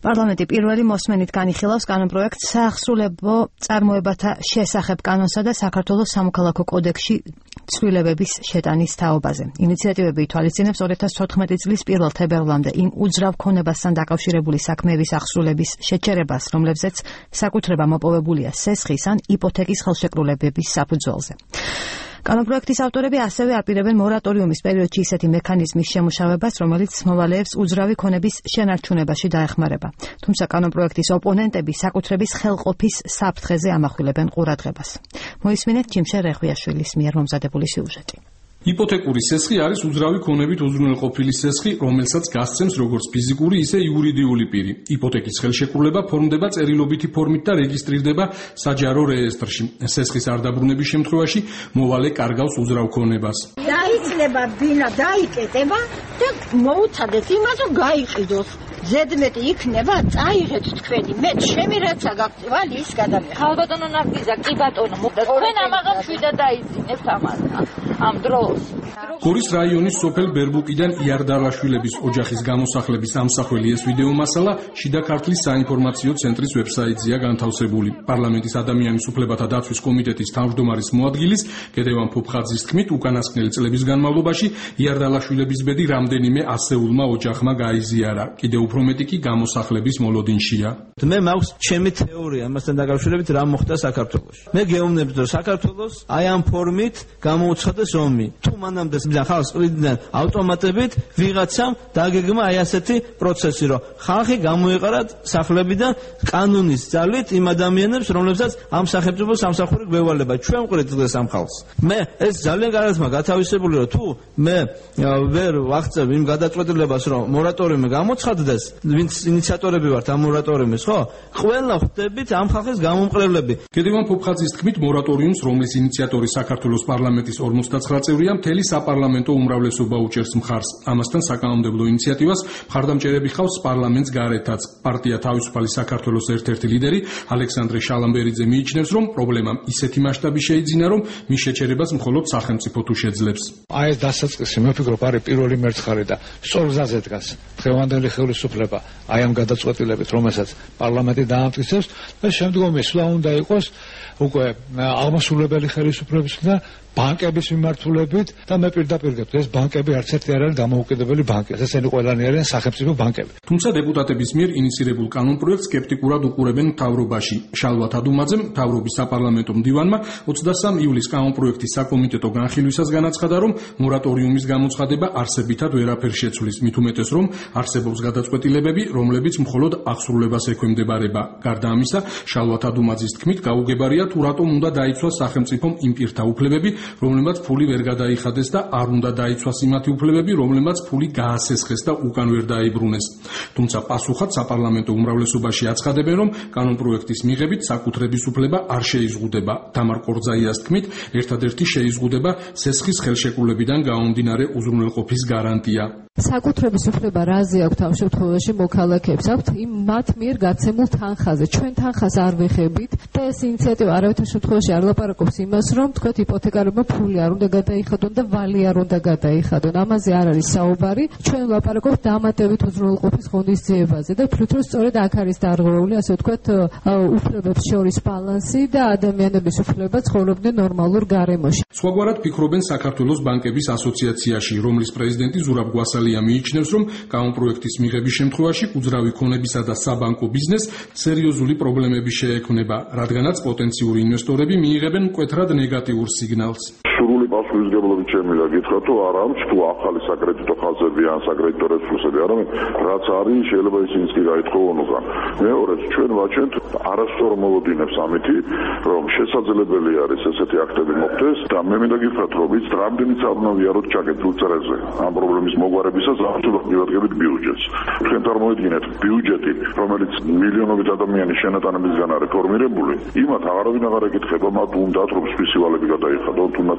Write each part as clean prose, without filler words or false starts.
პარლამენტი პირველი მოსმენით განიხილავს კანონპროექტს საახსრულებო წარმოებათა შესახებ კანონსა და საქართველოს სამოქალაქო კოდექსში ცვლილებების შეტანის თაობაზე. ინიციატივები ითვალისწინებს 2014 წლის 1 თებერვლამდე იმ უძრავ ქონებასთან დაკავშირებული საქმეების ახსრულების შეჩერებას, რომლებზეც საკუთრება მოპოვებულია სესხის ან იპოთეკის ხელშეკრულებების საფუძველზე. კანონპროექტის ავტორები ასევე აპირებენ მორატორიუმის პერიოდში ისეთი მექანიზმის შემუშავებას, რომელიც მოვალეებს უძრავი ქონების შენარჩუნებაში დაეხმარება. თუმცა კანონპროექტის ოპონენტები საკუთრების ხელყოფის საფრთხეზე ამახვილებენ ყურადღებას. მოისმინეთ ჯიმშე რეხვიაშვილის მიერ მომზადებული სიუჟეტი. იპოთეკური სესხი არის უძრავი ქონებით უზრუნველყოფილი სესხი, რომელსაც გასცემს როგორც ფიზიკური, ისე იურიდიული პირი. იპოთეკის ხელშეკრულება ფორმდება წერილობითი ფორმით და რეგისტრირდება საჯარო რეესტრში. სესხის არ დაბრუნების შემთხვევაში მოვალე კარგავს უძრავ ქონებას. დაიწლება ბინა, დაიკეტება და მოუცადეთ იმას, რომ გაიყიდოს. ზედმეტი იქნება, წაიღეთ თქვენი. მე ჩემი რაცა გაქვთ, ვალი ის გადამიხადე. ხალბატონო ნარგიზა, კი ბატონო, თქვენ ამაღამ შვიდა დაიძინებთ ამასთან. ამ დროს გორის რაიონის სოფელ ბერბუკიდან იარდალაშვილების ოჯახის გამოსახლების ამსახველი ეს ვიდეო მასალა შიდა ქართლის საინფორმაციო ცენტრის ვებსაიტზეა განთავსებული. პარლამენტის ადამიანის უფლებათა დაცვის კომიტეტის თავმჯდომარის მოადგილის გედევან ფოფხაძის თქმით, უკანასკნელი წლების განმავლობაში იარდალაშვილების ბედი რამდენიმე ასეულმა ოჯახმა გაიზიარა. კიდევ უფრო მეტი კი გამოსახლების მოლოდინშია. მე მაქვს ჩემი თეორია ამასთან დაკავშირებით რა მოხდა საქართველოში. მე გეუბნები, რომ საქართველოს აი ამ ფორმით გამოუცხადეს ომი. თუ მანამდე ხალხს ყრიდნენ ავტომატებით ვიღაცამ დაგეგმა აი ასეთი პროცესი, რომ ხალხი გამოეყარათ სახლებიდან კანონის ძალით იმ ადამიანებს, რომლებსაც ამ სახელმწიფოს სამსახური გვევალება. ჩვენ ვყრით დღეს ამ ხალხს. მე ეს ძალიან კარგად მაქვს გათავისებული, რომ თუ მე ვერ ვაღწევ იმ გადაწყვეტილებას, რომ მორატორიუმი გამოცხადდეს, ვინც ინიციატორები ვართ ამ მორატორიუმის, ხო? ყველა ხვდებით ამ ხალხის გამომყრელები. გედევან ფოფხაძის თქმით, მორატორიუმს, რომლის ინიციატორი საქართველოს პარლამენტის 59 წევრია, მთელი საპარლამენტო უმრავლესობა უჭერს მხარს. ამასთან საკანონმდებლო ინიციატივას მხარდამჭერები ხავს პარლამენტს გარეთაც. პარტია თავისუფალი საქართველოს ერთ-ერთი ლიდერი ალექსანდრე შალამბერიძე მიიჩნევს, რომ პრობლემამ ისეთი მასშტაბი შეიძინა, რომ მის შეჩერებას მხოლოდ სახელმწიფო თუ შეძლებს. აი ეს დასაწყისი მე ვფიქრობ არის პირველი მერცხარი და სწორ გზაზე დგას დღევანდელი ხელისუფლება აი ამ გადაწყვეტილებით, რომელსაც პარლამენტი დაამტკიცებს და შემდგომი სვლა უნდა იყოს უკვე აღმასრულებელი ხელისუფლებისგან ბანკების მიმართულებით და მე პირდაპირ გეტყვი ეს ბანკები არც ერთი არ არის დამოუკიდებელი ბანკი, ესენი ყველანი არიან სახელმწიფო ბანკები. თუმცა დეპუტატების მიერ ინიცირებულ კანონპროექტს სკეპტიკურად უყურებენ მთავრობაში. შალვა თადუმაძემ, მთავრობის საპარლამენტო მდივანმა 23 ივლისს კანონპროექტის საკომიტეტო განხილვისას განაცხადა, რომ მორატორიუმის გამოცხადება არსებითად ვერაფერ შეცვლის, მით უმეტეს, რომ არსებობს გადაწყვეტილებები, რომლებიც მხოლოდ აღსრულებას ექვემდებარება. გარდა ამისა, შალვა თადუმაძის თქმით, გაუგებარია თუ რატომ უნდა დაიცვას სახელმწიფომ იმ პირთა უფლებები, რომლებმაც ფული ვერ გადაიხადეს და არ უნდა დაიცვას იმათი უფლებები, რომლებმაც ფული გაასესხეს და უკან ვერ დაიბრუნეს. თუმცა პასუხად საპარლამენტო უმრავლესობაში აცხადებენ, რომ კანონპროექტის მიღებით საკუთრების უფლება არ შეიზღუდება. თამარ კორძაიას თქმით, ერთადერთი შეიზღუდება სესხის ხელშეკრულებიდან გამომდინარე უზრუნველყოფის გარანტია. საკუთრების უფლება რაზე აქვს ამ შემთხვევაში მოქალაქეებს აქვთ იმ მათ მიერ გაცემულ თანხაზე. ჩვენ თანხას არ ვეხებით და ეს ინიციატივა არავითარ შემთხვევაში არ ლაპარაკობს იმას, რომ თქვათ იპოთეკარებმა ფული არ უნდა გადაიხადონ და ვალი არ უნდა გადაიხადონ. ამაზე არ არის საუბარი. ჩვენ ვლაპარაკობთ დამატებით უზრუნველყოფის ღონისძიებაზე და ვფიქრობ, რომ სწორედ აქ არის დარღვეული, ასე ვთქვათ, უფლებებს შორის ბალანსი და ადამიანების უფლება ცხოვრობდნენ ნორმალურ გარემოში. სხვაგვარად ფიქრობენ საქართველოს ბანკების ასოციაციაში, რომლის პრეზიდენტი ზურაბ გვასალია მიიჩნევს, რომ კანონპროექტის მიღების შემთხვევაში უძრავი ქონებისა და საბანკო ბიზნესს სერიოზული პრობლემები შეექმნება, რადგანაც პოტენციური ინვესტორები მიიღებენ მკვეთრად ნეგატიურ სიგნალს. სრული პასუხისმგებლობით შემიძლია გითხრათ, რომ არ არის თუ ახალი საკრედიტო ხაზები ან საკრედიტო რესურსები, არამედ რაც არის შეიძლება ისინიც კი გაითხოვონ უკან. მეორედ ჩვენ ვაჩვენთ არასწორ მოლოდინებს ამითი, რომ შესაძლებელი არის ესეთი აქტები მოხდეს და მე მინდა გითხრათ, რომ ის რამდენიც ავნავიაროთ ჩაკეტილ წერაზე ამ პრობლემის მოგვარებისას ამჟამად მივადგენთ ბიუჯეტს. თქვენ წარმოიდგინეთ ბიუჯეტი, რომელიც მილიონობით ადამიანის შენატანებისგან არის ფორმირებული, იმათ აღარავინ აღარ ეკითხება, მათ უნდათ რომ სპეციალები გადაიხადონ, თუნდაც თავიანთ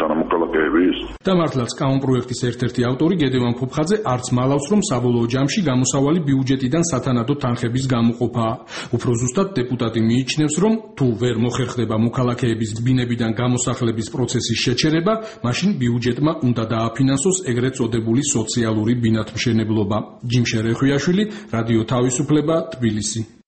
თანამოქალაქეების. და მართლაც კანონპროექტის ერთ-ერთი ავტორი გედევან ფუფხაძე არც მალავს, რომ საბოლოო ჯამში გამოსავალი ბიუჯეტიდან სათანადო თანხების გამოყოფაა. უფრო ზუსტად დეპუტატი მიიჩნევს, რომ თუ ვერ მოხერხდება მოქალაქეების ბინებიდან გამოსახლების პროცესის შეჩერება, მაშინ ბიუჯეტმა უნდა დააფინანსოს ეგრეთ წოდებული სოციალური ბინათმშენებლობა. ჯიმშე რეხვიაშვილი, რადიო თავისუფლება, თბილისი.